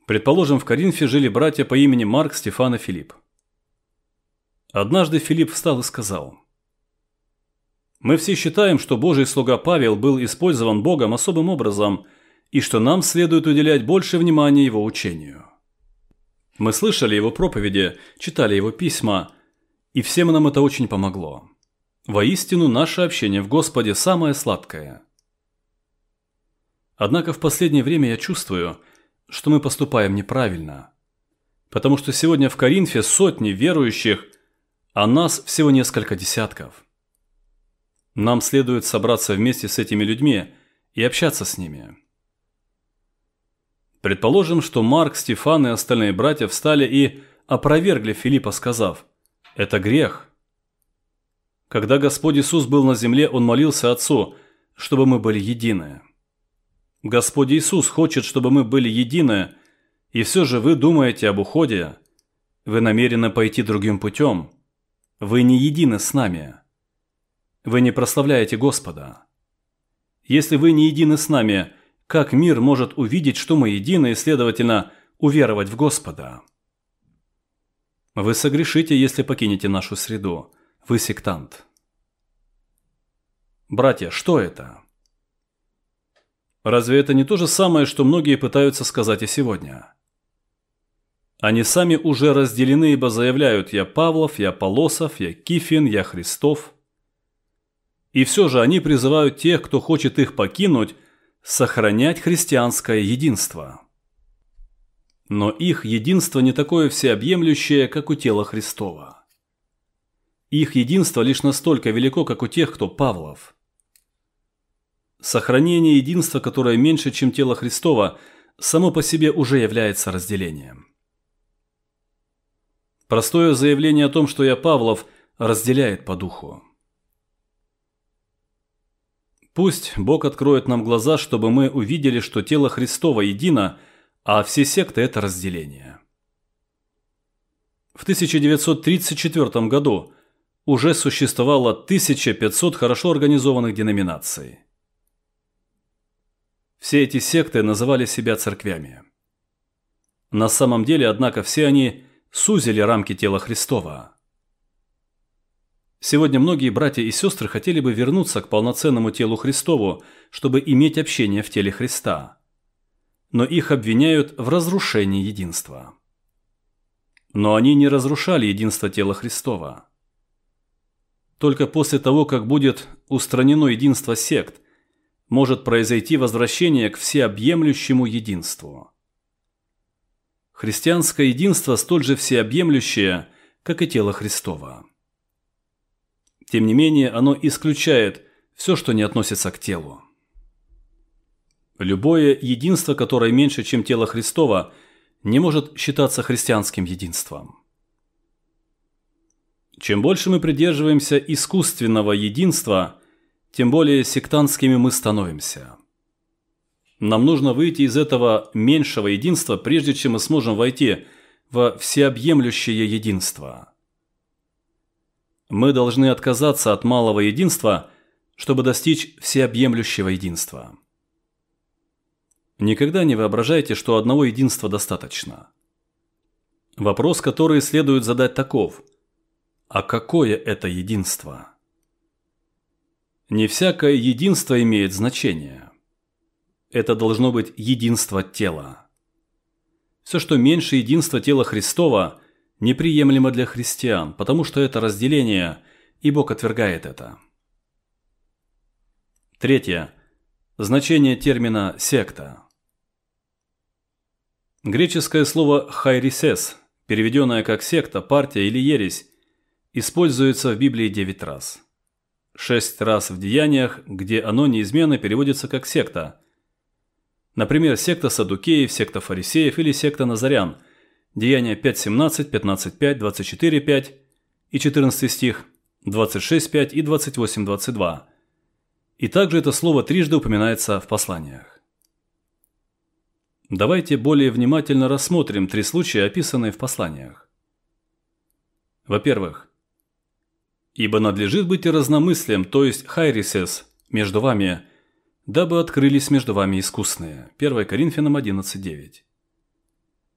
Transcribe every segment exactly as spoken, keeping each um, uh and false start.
Предположим, в Коринфе жили братья по имени Марк, Стефан и Филипп. Однажды Филипп встал и сказал: «Мы все считаем, что Божий слуга Павел был использован Богом особым образом и что нам следует уделять больше внимания его учению. Мы слышали его проповеди, читали его письма, и всем нам это очень помогло. Воистину, наше общение в Господе самое сладкое. Однако в последнее время я чувствую, что мы поступаем неправильно, потому что сегодня в Коринфе сотни верующих, а нас всего несколько десятков. Нам следует собраться вместе с этими людьми и общаться с ними». Предположим, что Марк, Стефан и остальные братья встали и опровергли Филиппа, сказав: «Это грех». Когда Господь Иисус был на земле, Он молился Отцу, чтобы мы были едины. Господь Иисус хочет, чтобы мы были едины, и все же вы думаете об уходе, вы намерены пойти другим путем, вы не едины с нами, вы не прославляете Господа. Если вы не едины с нами, как мир может увидеть, что мы едины, и, следовательно, уверовать в Господа? Вы согрешите, если покинете нашу среду. Вы сектант. Братья, что это? Разве это не то же самое, что многие пытаются сказать и сегодня? Они сами уже разделены, ибо заявляют: «Я Павлов, я Аполлосов, я Кифин, я Христов». И все же они призывают тех, кто хочет их покинуть, сохранять христианское единство. Но их единство не такое всеобъемлющее, как у тела Христова. Их единство лишь настолько велико, как у тех, кто Павлов. Сохранение единства, которое меньше, чем тело Христова, само по себе уже является разделением. Простое заявление о том, что я Павлов, разделяет по духу. Пусть Бог откроет нам глаза, чтобы мы увидели, что тело Христово едино, а все секты – это разделение. В тысяча девятьсот тридцать четвёртом году уже существовало тысяча пятьсот хорошо организованных деноминаций. Все эти секты называли себя церквями. На самом деле, однако, все они сузили рамки тела Христова. Сегодня многие братья и сестры хотели бы вернуться к полноценному телу Христову, чтобы иметь общение в теле Христа. Но их обвиняют в разрушении единства. Но они не разрушали единство тела Христова. Только после того, как будет устранено единство сект, может произойти возвращение к всеобъемлющему единству. Христианское единство столь же всеобъемлющее, как и тело Христово. Тем не менее, оно исключает все, что не относится к телу. Любое единство, которое меньше, чем тело Христово, не может считаться христианским единством. Чем больше мы придерживаемся искусственного единства, тем более сектантскими мы становимся. Нам нужно выйти из этого меньшего единства, прежде чем мы сможем войти во всеобъемлющее единство. Мы должны отказаться от малого единства, чтобы достичь всеобъемлющего единства. Никогда не воображайте, что одного единства достаточно. Вопрос, который следует задать, таков: а какое это единство? Не всякое единство имеет значение. Это должно быть единство тела. Все, что меньше единства тела Христова, неприемлемо для христиан, потому что это разделение, и Бог отвергает это. Третье. Значение термина «секта». Греческое слово «хайрисес», переведенное как «секта», «партия» или «ересь», используется в Библии девять раз. Шесть раз в Деяниях, где оно неизменно переводится как «секта». Например, секта саддукеев, секта фарисеев или секта назарян. Деяния пять семнадцать, пятнадцать пять, двадцать четыре пять и четырнадцатый стих, двадцать шесть пять и двадцать восемь двадцать два. И также это слово трижды упоминается в посланиях. Давайте более внимательно рассмотрим три случая, описанные в посланиях. Во-первых, «Ибо надлежит быть и разномыслием, то есть хайрисес, между вами, дабы открылись между вами искусные». первое Коринфянам одиннадцать девять.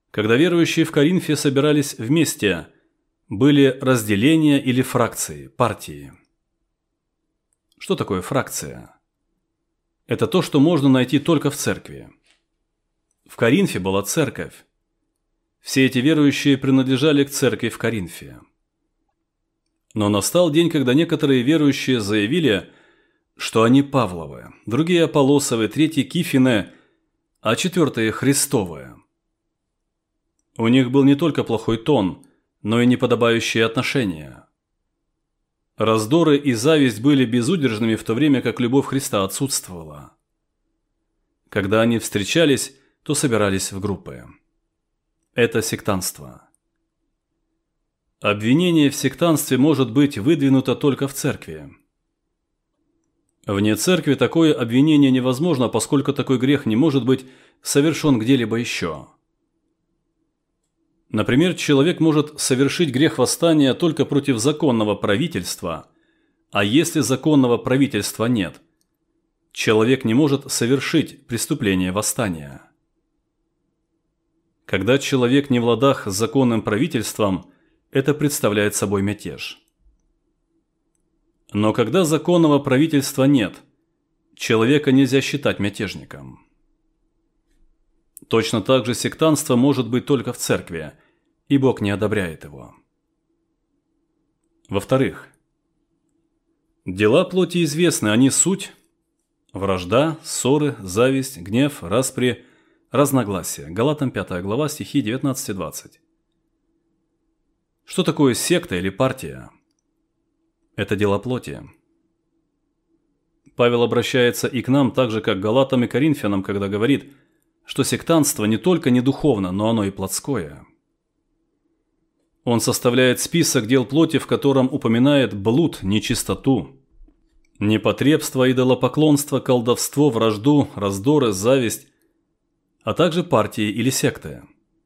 Когда верующие в Коринфе собирались вместе, были разделения или фракции, партии. Что такое фракция? Это то, что можно найти только в церкви. В Коринфе была церковь. Все эти верующие принадлежали к церкви в Коринфе. Но настал день, когда некоторые верующие заявили, что они Павловы, другие Аполлосовы, третьи Кифины, а четвертые Христовые. У них был не только плохой тон, но и неподобающие отношения. Раздоры и зависть были безудержными, в то время как любовь Христа отсутствовала. Когда они встречались, то собирались в группы. Это сектантство. Обвинение в сектантстве может быть выдвинуто только в церкви. Вне церкви такое обвинение невозможно, поскольку такой грех не может быть совершен где-либо еще. Например, человек может совершить грех восстания только против законного правительства, а если законного правительства нет, человек не может совершить преступление восстания. Когда человек не в ладах с законным правительством, это представляет собой мятеж. Но когда законного правительства нет, человека нельзя считать мятежником. Точно так же сектантство может быть только в церкви, и Бог не одобряет его. Во-вторых, дела плоти известны, они суть – вражда, ссоры, зависть, гнев, распри, разногласия. Галатам пятая глава, стихи девятнадцать-двадцать. Что такое секта или партия? Это дело плоти. Павел обращается и к нам так же, как к Галатам и Коринфянам, когда говорит, что сектантство не только не духовно, но оно и плотское. Он составляет список дел плоти, в котором упоминает блуд, нечистоту, непотребство, идолопоклонство, колдовство, вражду, раздоры, зависть, а также партии или секты.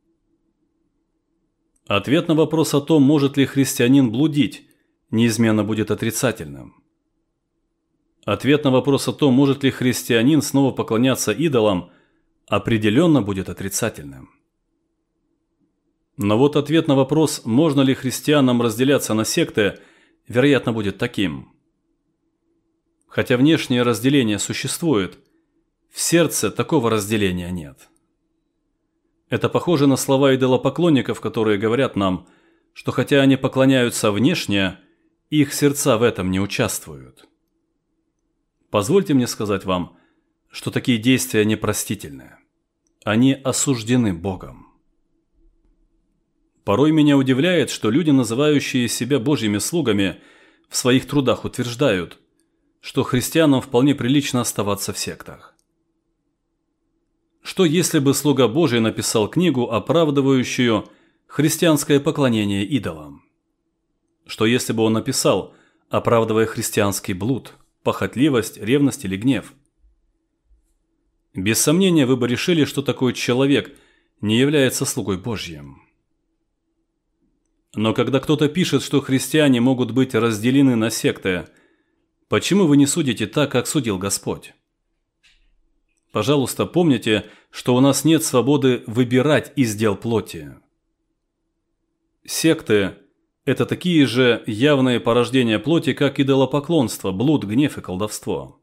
Ответ на вопрос о том, может ли христианин блудить, неизменно будет отрицательным. Ответ на вопрос о том, может ли христианин снова поклоняться идолам, определенно будет отрицательным. Но вот ответ на вопрос, можно ли христианам разделяться на секты, вероятно, будет таким. Хотя внешнее разделение существует, в сердце такого разделения нет. Это похоже на слова идолопоклонников, которые говорят нам, что хотя они поклоняются внешне, их сердца в этом не участвуют. Позвольте мне сказать вам, что такие действия непростительны. Они осуждены Богом. Порой меня удивляет, что люди, называющие себя Божьими слугами, в своих трудах утверждают, что христианам вполне прилично оставаться в сектах. Что если бы слуга Божий написал книгу, оправдывающую христианское поклонение идолам? Что если бы он написал, оправдывая христианский блуд, похотливость, ревность или гнев? Без сомнения, вы бы решили, что такой человек не является слугой Божьим. Но когда кто-то пишет, что христиане могут быть разделены на секты, почему вы не судите так, как судил Господь? Пожалуйста, помните, что у нас нет свободы выбирать из дел плоти. Секты – это такие же явные порождения плоти, как идолопоклонство, блуд, гнев и колдовство.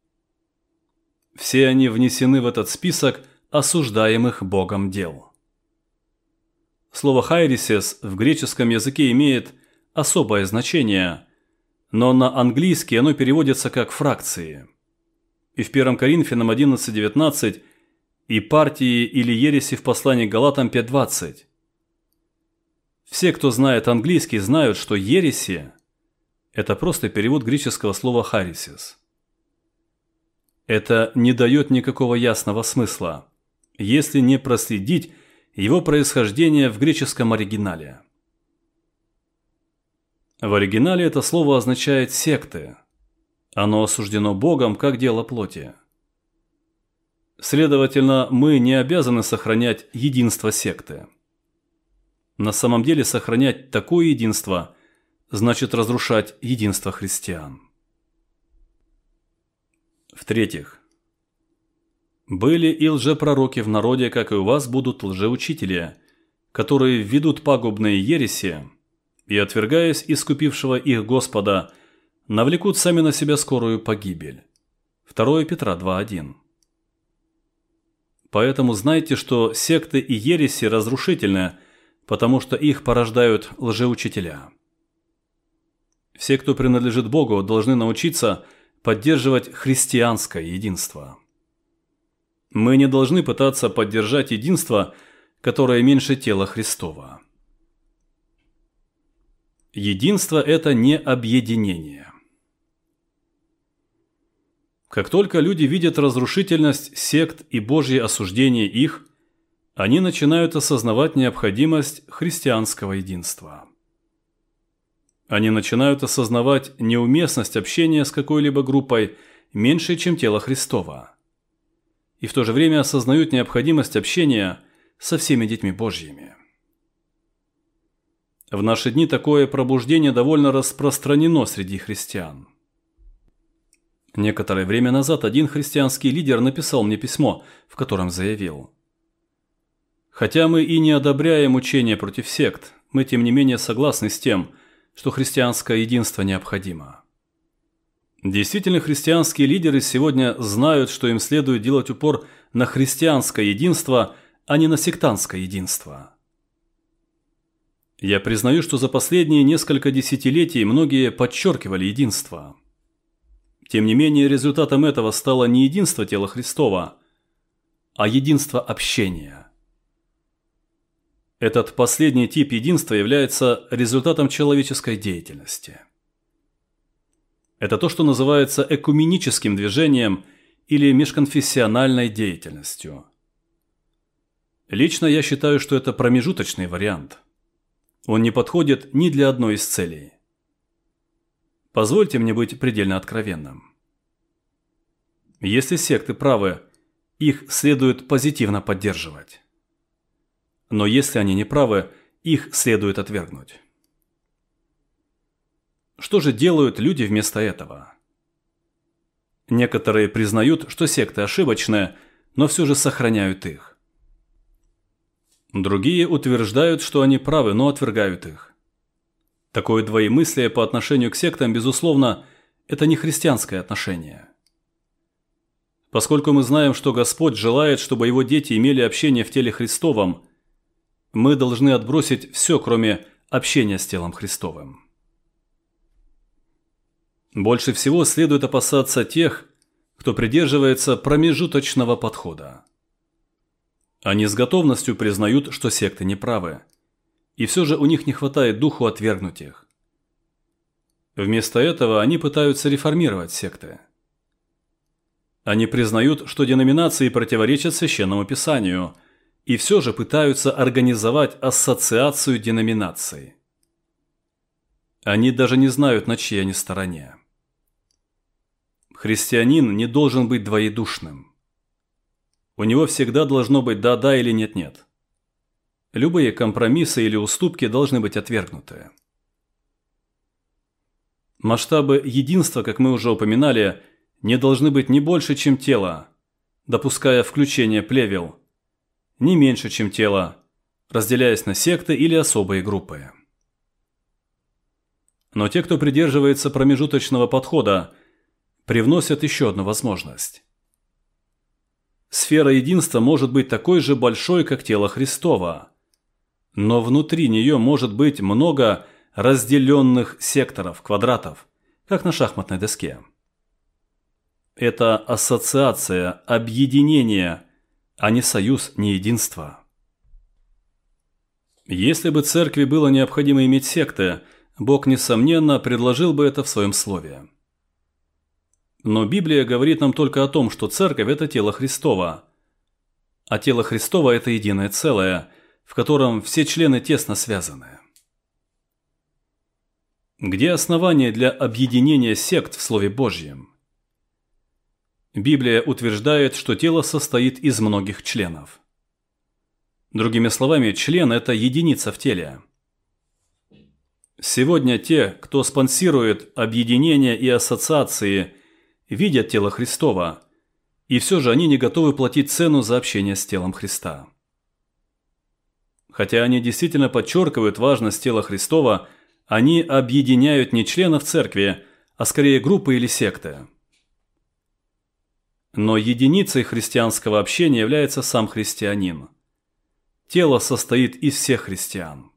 Все они внесены в этот список осуждаемых Богом дел. Слово «хайресис» в греческом языке имеет особое значение, но на английский оно переводится как «фракции». И в первом Коринфянам одиннадцать девятнадцать, и партии или ереси в послании к Галатам пять двадцать. Все, кто знает английский, знают, что ереси – это просто перевод греческого слова «хайресис». Это не дает никакого ясного смысла, если не проследить его происхождение в греческом оригинале. В оригинале это слово означает «секты». Оно осуждено Богом как дело плоти. Следовательно, мы не обязаны сохранять единство секты. На самом деле, сохранять такое единство значит разрушать единство христиан. В-третьих, были и лжепророки в народе, как и у вас будут лжеучители, которые ведут пагубные ереси и, отвергаясь искупившего их Господа, навлекут сами на себя скорую погибель. второе Петра два один. Поэтому знайте, что секты и ереси разрушительны, потому что их порождают лжеучителя. Все, кто принадлежит Богу, должны научиться поддерживать христианское единство. Мы не должны пытаться поддержать единство, которое меньше тела Христова. Единство – это не объединение. Как только люди видят разрушительность сект и Божье осуждение их, они начинают осознавать необходимость христианского единства. Они начинают осознавать неуместность общения с какой-либо группой меньше, чем тело Христова. И в то же время осознают необходимость общения со всеми детьми Божьими. В наши дни такое пробуждение довольно распространено среди христиан. Некоторое время назад один христианский лидер написал мне письмо, в котором заявил: «Хотя мы и не одобряем учения против сект, мы тем не менее согласны с тем, что христианское единство необходимо». Действительно, христианские лидеры сегодня знают, что им следует делать упор на христианское единство, а не на сектантское единство. Я признаю, что за последние несколько десятилетий многие подчеркивали единство. Тем не менее, результатом этого стало не единство тела Христова, а единство общения. Этот последний тип единства является результатом человеческой деятельности. Это то, что называется экуменическим движением или межконфессиональной деятельностью. Лично я считаю, что это промежуточный вариант. Он не подходит ни для одной из целей. Позвольте мне быть предельно откровенным. Если секты правы, их следует позитивно поддерживать. Но если они не правы, их следует отвергнуть. Что же делают люди вместо этого? Некоторые признают, что секты ошибочны, но все же сохраняют их. Другие утверждают, что они правы, но отвергают их. Такое двоемыслие по отношению к сектам, безусловно, это не христианское отношение. Поскольку мы знаем, что Господь желает, чтобы Его дети имели общение в теле Христовом, мы должны отбросить все, кроме общения с телом Христовым. Больше всего следует опасаться тех, кто придерживается промежуточного подхода. Они с готовностью признают, что секты неправы, и все же у них не хватает духу отвергнуть их. Вместо этого они пытаются реформировать секты. Они признают, что деноминации противоречат Священному Писанию, и все же пытаются организовать ассоциацию деноминаций. Они даже не знают, на чьей они стороне. Христианин не должен быть двоедушным. У него всегда должно быть да-да или нет-нет. Любые компромиссы или уступки должны быть отвергнуты. Масштабы единства, как мы уже упоминали, не должны быть ни больше, чем тело, допуская включение плевел, ни меньше, чем тело, разделяясь на секты или особые группы. Но те, кто придерживается промежуточного подхода, привносят еще одну возможность. Сфера единства может быть такой же большой, как тело Христово, но внутри нее может быть много разделенных секторов, квадратов, как на шахматной доске. Это ассоциация, объединение, а не союз, не единство. Если бы церкви было необходимо иметь секты, Бог, несомненно, предложил бы это в своем слове. Но Библия говорит нам только о том, что церковь – это тело Христово, а тело Христово – это единое целое, в котором все члены тесно связаны. Где основание для объединения сект в Слове Божьем? Библия утверждает, что тело состоит из многих членов. Другими словами, член – это единица в теле. Сегодня те, кто спонсирует объединения и ассоциации, видят тело Христово, и все же они не готовы платить цену за общение с телом Христа. Хотя они действительно подчеркивают важность тела Христова, они объединяют не членов церкви, а скорее группы или секты. Но единицей христианского общения является сам христианин. Тело состоит из всех христиан.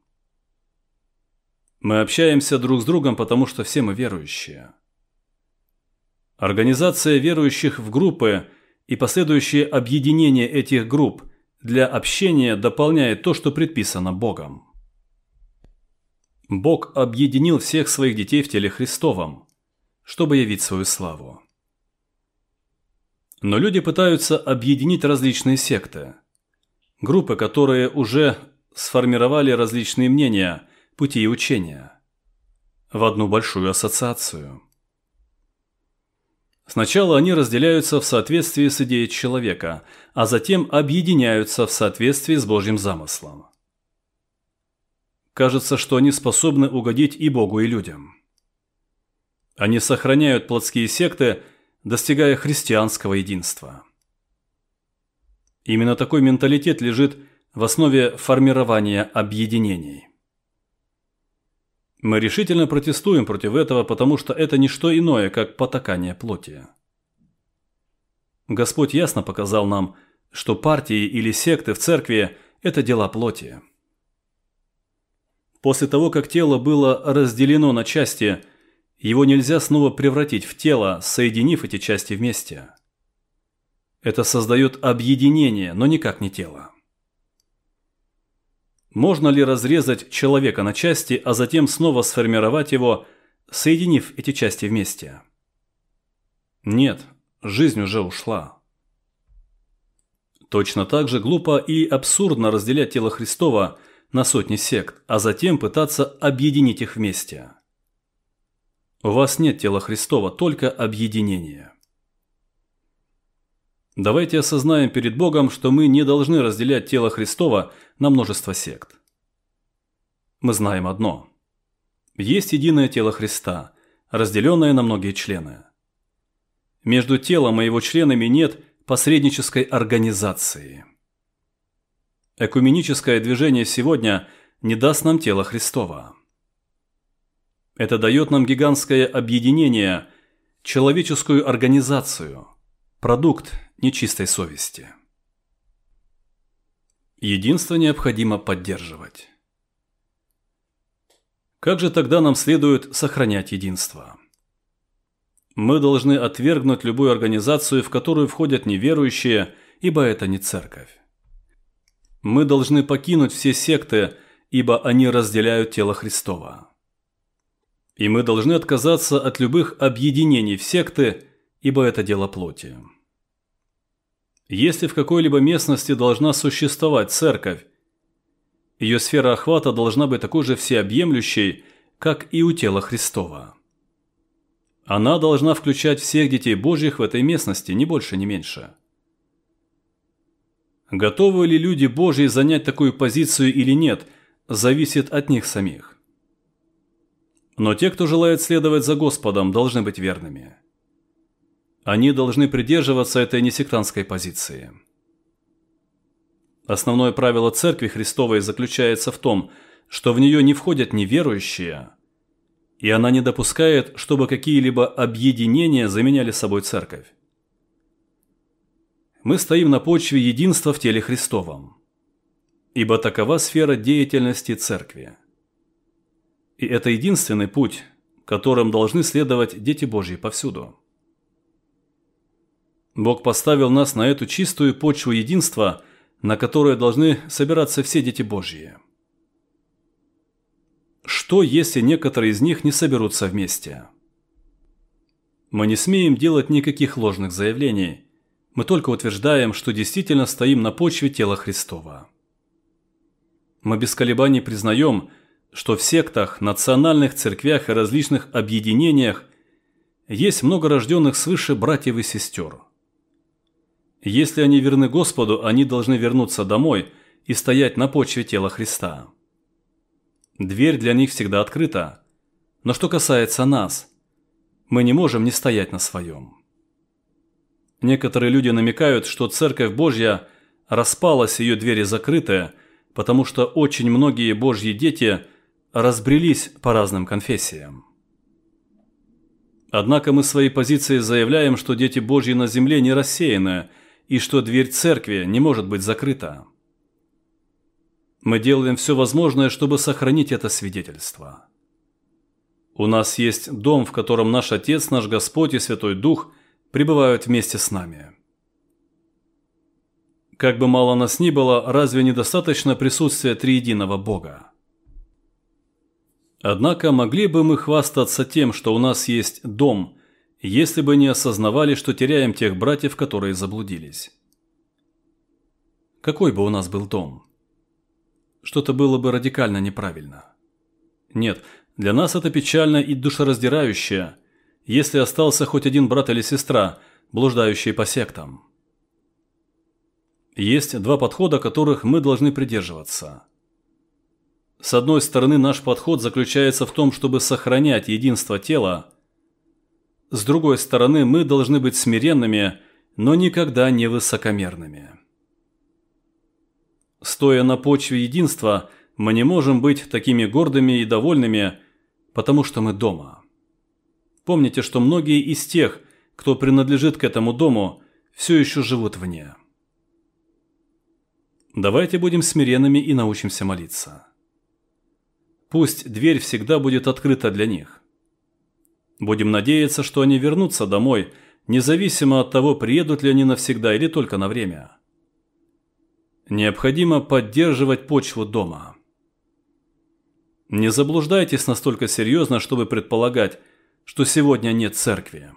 Мы общаемся друг с другом, потому что все мы верующие. Организация верующих в группы и последующее объединение этих групп для общения дополняет то, что предписано Богом. Бог объединил всех своих детей в теле Христовом, чтобы явить свою славу. Но люди пытаются объединить различные секты, группы, которые уже сформировали различные мнения, пути и учения, в одну большую ассоциацию. Сначала они разделяются в соответствии с идеей человека, а затем объединяются в соответствии с Божьим замыслом. Кажется, что они способны угодить и Богу, и людям. Они сохраняют плотские секты, достигая христианского единства. Именно такой менталитет лежит в основе формирования объединений. Мы решительно протестуем против этого, потому что это не что иное, как потакание плоти. Господь ясно показал нам, что партии или секты в церкви – это дела плоти. После того, как тело было разделено на части, его нельзя снова превратить в тело, соединив эти части вместе. Это создает объединение, но никак не тело. Можно ли разрезать человека на части, а затем снова сформировать его, соединив эти части вместе? Нет, жизнь уже ушла. Точно так же глупо и абсурдно разделять тело Христова на сотни сект, а затем пытаться объединить их вместе. У вас нет тела Христова, только объединение. Давайте осознаем перед Богом, что мы не должны разделять тело Христова на множество сект. Мы знаем одно. Есть единое тело Христа, разделенное на многие члены. Между телом и его членами нет посреднической организации. Экуменическое движение сегодня не даст нам тело Христова. Это дает нам гигантское объединение, человеческую организацию, продукт нечистой совести. Единство необходимо поддерживать. Как же тогда нам следует сохранять единство? Мы должны отвергнуть любую организацию, в которую входят неверующие, ибо это не церковь. Мы должны покинуть все секты, ибо они разделяют тело Христова. И мы должны отказаться от любых объединений в секты, ибо это дело плоти. Если в какой-либо местности должна существовать церковь, ее сфера охвата должна быть такой же всеобъемлющей, как и у тела Христова. Она должна включать всех детей Божьих в этой местности, ни больше, ни меньше. Готовы ли люди Божьи занять такую позицию или нет, зависит от них самих. Но те, кто желает следовать за Господом, должны быть верными. Они должны придерживаться этой несектантской позиции. Основное правило Церкви Христовой заключается в том, что в нее не входят неверующие, и она не допускает, чтобы какие-либо объединения заменяли собой Церковь. Мы стоим на почве единства в теле Христовом, ибо такова сфера деятельности Церкви. И это единственный путь, которым должны следовать дети Божьи повсюду. Бог поставил нас на эту чистую почву единства, на которой должны собираться все дети Божьи. Что, если некоторые из них не соберутся вместе? Мы не смеем делать никаких ложных заявлений. Мы только утверждаем, что действительно стоим на почве тела Христова. Мы без колебаний признаем, что в сектах, национальных церквях и различных объединениях есть много рожденных свыше братьев и сестер. Если они верны Господу, они должны вернуться домой и стоять на почве тела Христа. Дверь для них всегда открыта. Но что касается нас, мы не можем не стоять на своем. Некоторые люди намекают, что Церковь Божья распалась, ее двери закрыты, потому что очень многие Божьи дети разбрелись по разным конфессиям. Однако мы своей позицией заявляем, что дети Божьи на земле не рассеяны и что дверь церкви не может быть закрыта. Мы делаем все возможное, чтобы сохранить это свидетельство. У нас есть дом, в котором наш Отец, наш Господь и Святой Дух пребывают вместе с нами. Как бы мало нас ни было, разве недостаточно присутствия триединого Бога? Однако могли бы мы хвастаться тем, что у нас есть дом, если бы не осознавали, что теряем тех братьев, которые заблудились? Какой бы у нас был дом? Что-то было бы радикально неправильно. Нет, для нас это печально и душераздирающе, если остался хоть один брат или сестра, блуждающие по сектам. Есть два подхода, которых мы должны придерживаться. С одной стороны, наш подход заключается в том, чтобы сохранять единство тела. С другой стороны, мы должны быть смиренными, но никогда не высокомерными. Стоя на почве единства, мы не можем быть такими гордыми и довольными, потому что мы дома. Помните, что многие из тех, кто принадлежит к этому дому, все еще живут вне. Давайте будем смиренными и научимся молиться. Пусть дверь всегда будет открыта для них. Будем надеяться, что они вернутся домой, независимо от того, приедут ли они навсегда или только на время. Необходимо поддерживать почву дома. Не заблуждайтесь настолько серьезно, чтобы предполагать, что сегодня нет церкви.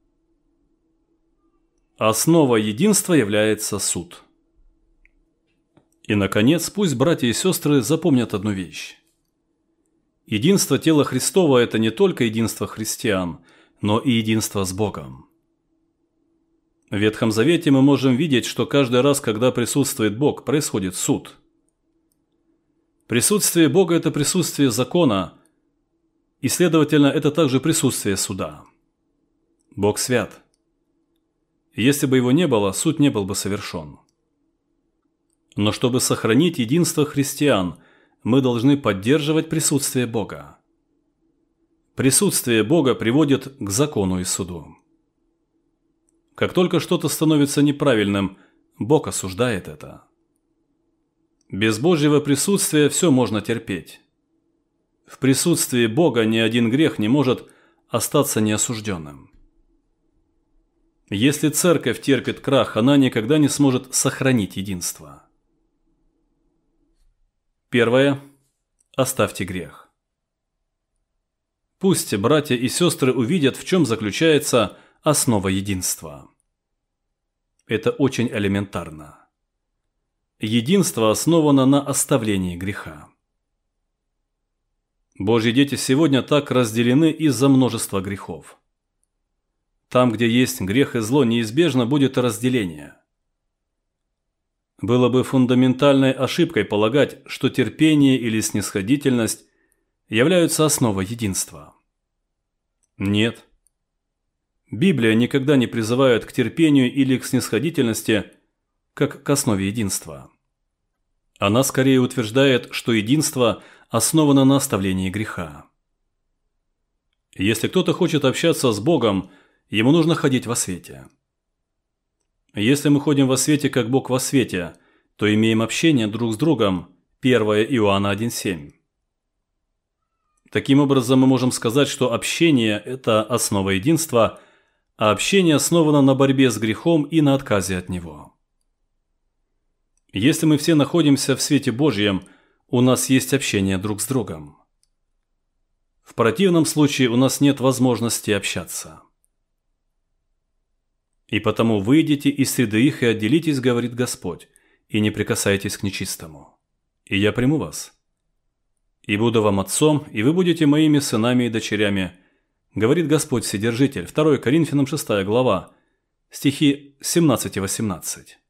Основа единства является суд. И, наконец, пусть братья и сестры запомнят одну вещь. Единство тела Христова – это не только единство христиан, но и единство с Богом. В Ветхом Завете мы можем видеть, что каждый раз, когда присутствует Бог, происходит суд. Присутствие Бога – это присутствие закона, и, следовательно, это также присутствие суда. Бог свят. Если бы его не было, суд не был бы совершен. Но чтобы сохранить единство христиан, мы должны поддерживать присутствие Бога. Присутствие Бога приводит к закону и суду. Как только что-то становится неправильным, Бог осуждает это. Без Божьего присутствия все можно терпеть. В присутствии Бога ни один грех не может остаться неосужденным. Если церковь терпит крах, она никогда не сможет сохранить единство. Первое. Оставьте грех. Пусть братья и сестры увидят, в чем заключается основа единства. Это очень элементарно. Единство основано на оставлении греха. Божьи дети сегодня так разделены из-за множества грехов. Там, где есть грех и зло, неизбежно будет разделение. Было бы фундаментальной ошибкой полагать, что терпение или снисходительность являются основой единства. Нет. Библия никогда не призывает к терпению или к снисходительности как к основе единства. Она скорее утверждает, что единство основано на оставлении греха. Если кто-то хочет общаться с Богом, ему нужно ходить во свете. Если мы ходим во свете, как Бог во свете, то имеем общение друг с другом. первое Иоанна один семь. Таким образом, мы можем сказать, что общение – это основа единства, а общение основано на борьбе с грехом и на отказе от него. Если мы все находимся в свете Божьем, у нас есть общение друг с другом. В противном случае у нас нет возможности общаться. «И потому выйдите из среды их и отделитесь, говорит Господь, и не прикасайтесь к нечистому. И я приму вас. И буду вам отцом, и вы будете моими сынами и дочерями, говорит Господь Вседержитель». второе Коринфянам шестая глава, стихи семнадцать и восемнадцать.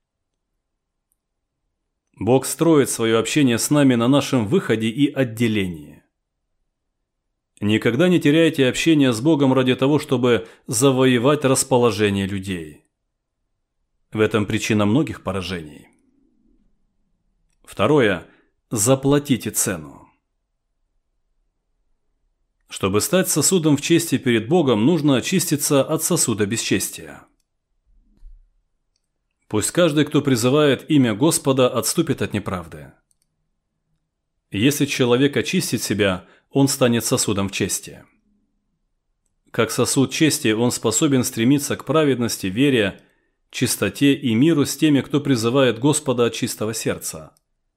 Бог строит свое общение с нами на нашем выходе и отделении. Никогда не теряйте общение с Богом ради того, чтобы завоевать расположение людей. В этом причина многих поражений. Второе. Заплатите цену. Чтобы стать сосудом в чести перед Богом, нужно очиститься от сосуда бесчестия. Пусть каждый, кто призывает имя Господа, отступит от неправды. Если человек очистит себя, он станет сосудом в чести. Как сосуд чести, он способен стремиться к праведности, вере, чистоте и миру с теми, кто призывает Господа от чистого сердца.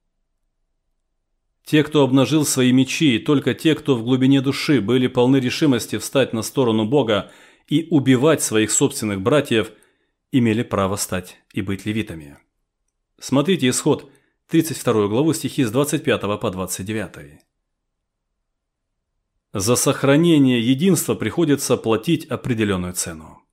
Те, кто обнажил свои мечи, и только те, кто в глубине души были полны решимости встать на сторону Бога и убивать своих собственных братьев, имели право стать и быть левитами. Смотрите Исход, тридцать вторую главу, стихи с двадцать пятого по двадцать девятый. За сохранение единства приходится платить определенную цену.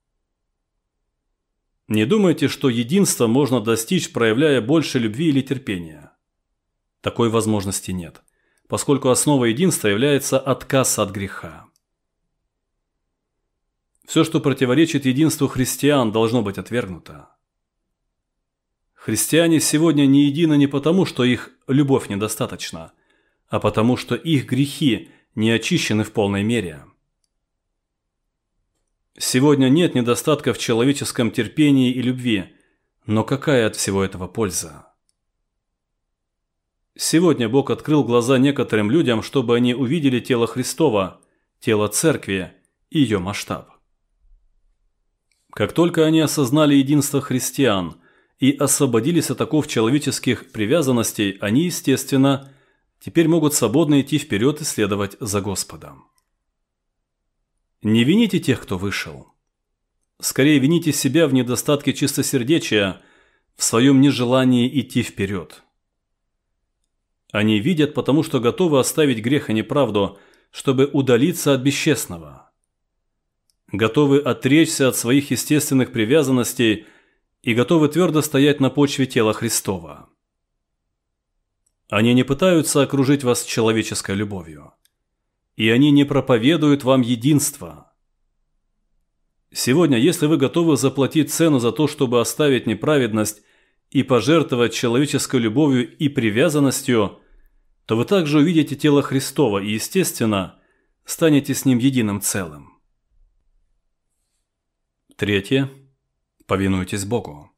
Не думайте, что единство можно достичь, проявляя больше любви или терпения. Такой возможности нет, поскольку основой единства является отказ от греха. Все, что противоречит единству христиан, должно быть отвергнуто. Христиане сегодня не едины не потому, что их любовь недостаточна, а потому, что их грехи не очищены в полной мере. Сегодня нет недостатка в человеческом терпении и любви, но какая от всего этого польза? Сегодня Бог открыл глаза некоторым людям, чтобы они увидели тело Христова, тело Церкви и ее масштаб. Как только они осознали единство христиан и освободились от оков человеческих привязанностей, они, естественно, теперь могут свободно идти вперед и следовать за Господом. Не вините тех, кто вышел. Скорее вините себя в недостатке чистосердечия, в своем нежелании идти вперед. Они видят, потому что готовы оставить грех и неправду, чтобы удалиться от бесчестного. Готовы отречься от своих естественных привязанностей и готовы твердо стоять на почве тела Христова. Они не пытаются окружить вас человеческой любовью. И они не проповедуют вам единство. Сегодня, если вы готовы заплатить цену за то, чтобы оставить неправедность и пожертвовать человеческой любовью и привязанностью, то вы также увидите тело Христова и, естественно, станете с ним единым целым. Третье. Повинуйтесь Богу.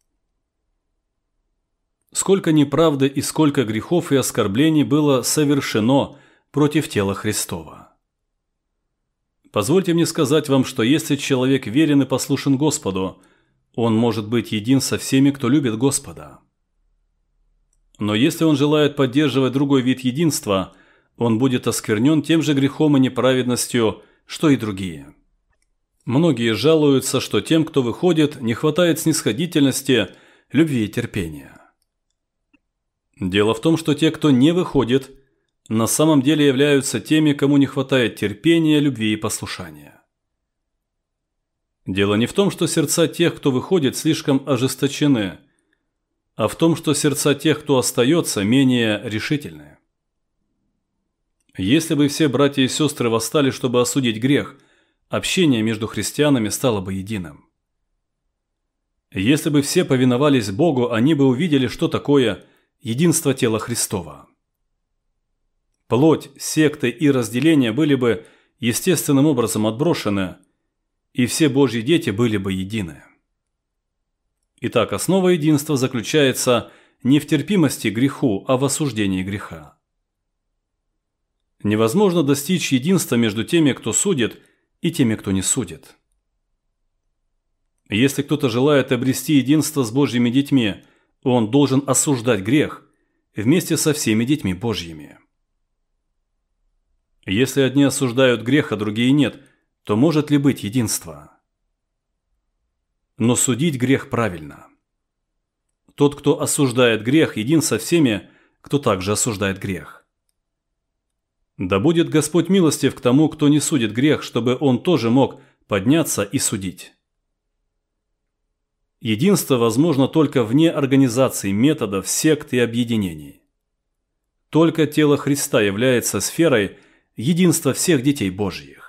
Сколько неправды и сколько грехов и оскорблений было совершено против тела Христова. Позвольте мне сказать вам, что если человек верен и послушен Господу, он может быть един со всеми, кто любит Господа. Но если он желает поддерживать другой вид единства, он будет осквернен тем же грехом и неправедностью, что и другие. Многие жалуются, что тем, кто выходит, не хватает снисходительности, любви и терпения. Дело в том, что те, кто не выходит, на самом деле являются теми, кому не хватает терпения, любви и послушания. Дело не в том, что сердца тех, кто выходит, слишком ожесточены, а в том, что сердца тех, кто остается, менее решительны. Если бы все братья и сестры восстали, чтобы осудить грех, общение между христианами стало бы единым. Если бы все повиновались Богу, они бы увидели, что такое единство тела Христова. Плоть, секты и разделения были бы естественным образом отброшены, и все Божьи дети были бы едины. Итак, основа единства заключается не в терпимости к греху, а в осуждении греха. Невозможно достичь единства между теми, кто судит, и теми, кто не судит. Если кто-то желает обрести единство с Божьими детьми, он должен осуждать грех вместе со всеми детьми Божьими. Если одни осуждают грех, а другие нет, то может ли быть единство? Но судить грех правильно. Тот, кто осуждает грех, един со всеми, кто также осуждает грех. Да будет Господь милостив к тому, кто не судит грех, чтобы он тоже мог подняться и судить. Единство возможно только вне организации, методов, сект и объединений. Только тело Христа является сферой единства всех детей Божьих.